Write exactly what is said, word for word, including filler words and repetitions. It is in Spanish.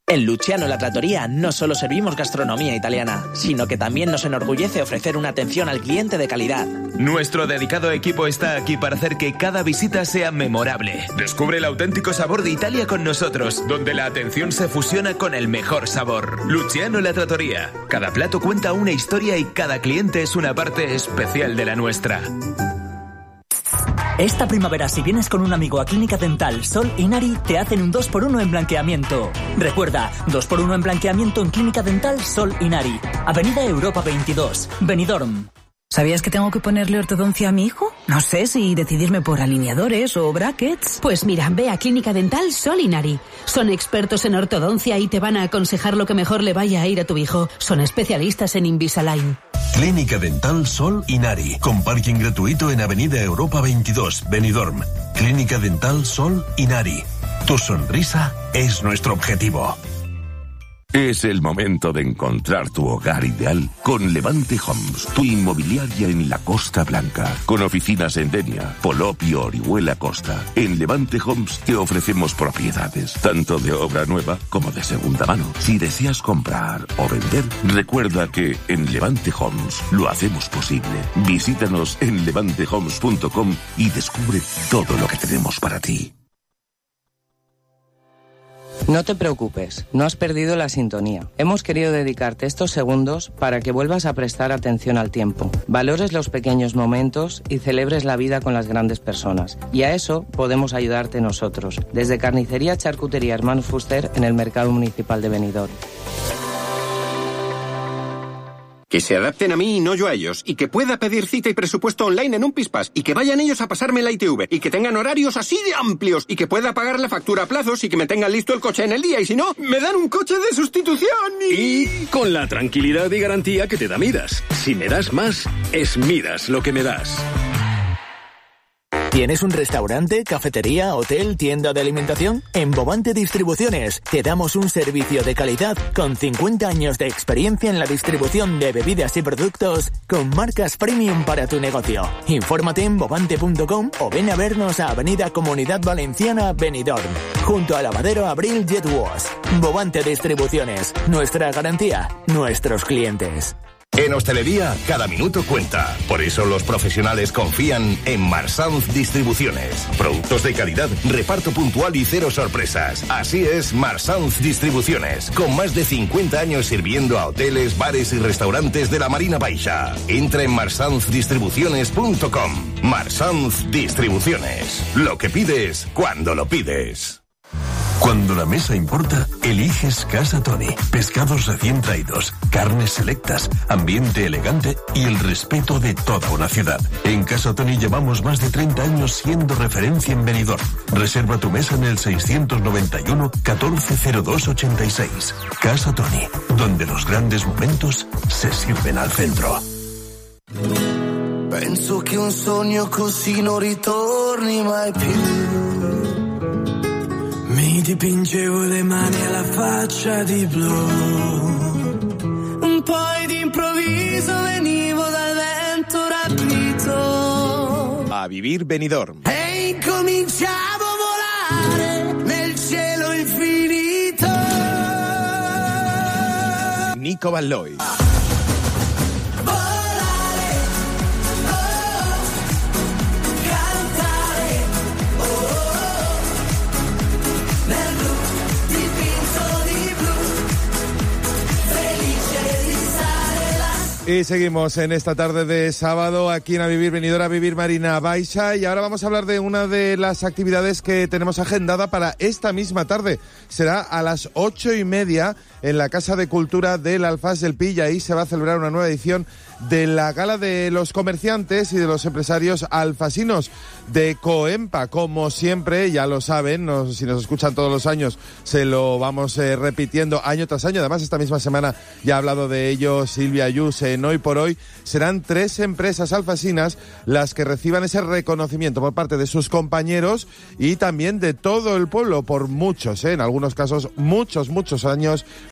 En Luciano La Trattoria no solo servimos gastronomía italiana, sino que también nos enorgullece ofrecer una atención al cliente de calidad. Nuestro dedicado equipo está aquí para hacer que cada visita sea memorable. Descubre el auténtico sabor de Italia con nosotros, donde la atención se fusiona con el mejor sabor. Luciano La Trattoria. Cada plato cuenta una historia y cada cliente es una parte especial de la nuestra. Esta primavera, si vienes con un amigo a Clínica Dental Sol y Nari, te hacen un dos por uno en blanqueamiento. Recuerda, dos por uno en blanqueamiento en Clínica Dental Sol y Nari. Avenida Europa veintidós, Benidorm. ¿Sabías que tengo que ponerle ortodoncia a mi hijo? No sé si decidirme por alineadores o brackets. Pues mira, ve a Clínica Dental Sol y Nari. Son expertos en ortodoncia y te van a aconsejar lo que mejor le vaya a ir a tu hijo. Son especialistas en Invisalign. Clínica Dental Sol y Nari, con parking gratuito en Avenida Europa veintidós, Benidorm. Clínica Dental Sol y Nari. Tu sonrisa es nuestro objetivo. Es el momento de encontrar tu hogar ideal con Levante Homes, tu inmobiliaria en la Costa Blanca, con oficinas en Denia, Polop y Orihuela Costa. En Levante Homes te ofrecemos propiedades, tanto de obra nueva como de segunda mano. Si deseas comprar o vender, recuerda que en Levante Homes lo hacemos posible. Visítanos en levante homes punto com y descubre todo lo que tenemos para ti. No te preocupes, no has perdido la sintonía. Hemos querido dedicarte estos segundos para que vuelvas a prestar atención al tiempo, valores los pequeños momentos y celebres la vida con las grandes personas. Y a eso podemos ayudarte nosotros, desde Carnicería Charcutería Hermanos Fuster en el Mercado Municipal de Benidorm. Que se adapten a mí y no yo a ellos, y que pueda pedir cita y presupuesto online en un Pispas, y que vayan ellos a pasarme la I T V, y que tengan horarios así de amplios, y que pueda pagar la factura a plazos y que me tengan listo el coche en el día, y si no, me dan un coche de sustitución y... Y con la tranquilidad y garantía que te da Midas. Si me das más, es Midas lo que me das. ¿Tienes un restaurante, cafetería, hotel, tienda de alimentación? En Bovante Distribuciones te damos un servicio de calidad con cincuenta años de experiencia en la distribución de bebidas y productos con marcas premium para tu negocio. Infórmate en bovante punto com o ven a vernos a Avenida Comunidad Valenciana, Benidorm, junto al lavadero Abril Jet Wash. Bovante Distribuciones, nuestra garantía, nuestros clientes. En hostelería, cada minuto cuenta. Por eso los profesionales confían en Marsanz Distribuciones. Productos de calidad, reparto puntual y cero sorpresas. Así es Marsanz Distribuciones, con más de cincuenta años sirviendo a hoteles, bares y restaurantes de la Marina Baixa. Entra en marsanz distribuciones punto com. Marsanz Distribuciones. Lo que pides, cuando lo pides. Cuando la mesa importa, eliges Casa Tony. Pescados recién traídos, carnes selectas, ambiente elegante y el respeto de toda una ciudad. En Casa Tony llevamos más de treinta años siendo referencia en Benidorm. Reserva tu mesa en el seiscientos noventa y uno, catorce cero dos ochenta y seis. Casa Tony, donde los grandes momentos se sirven al centro. Penso che un sogno così non ritorni mai più. Mi dipingevo le mani alla faccia di blu, poi d'improvviso venivo dal vento rapito. A vivir Benidorm. E incominciavo a volare nel cielo infinito. Nico Balloy. Y seguimos en esta tarde de sábado aquí en A Vivir Benidorm, A Vivir Marina Baixa, y ahora vamos a hablar de una de las actividades que tenemos agendada para esta misma tarde. Será a las ocho y media en la Casa de Cultura del Alfaz del Pi, y ahí se va a celebrar una nueva edición de la Gala de los Comerciantes y de los Empresarios Alfasinos de Coempa. Como siempre, ya lo saben, nos, si nos escuchan todos los años, se lo vamos eh, repitiendo año tras año. Además, esta misma semana ya ha hablado de ello Silvia Ayús. En Hoy por Hoy serán tres empresas alfasinas las que reciban ese reconocimiento por parte de sus compañeros y también de todo el pueblo, por muchos, ¿eh? en algunos casos muchos, muchos años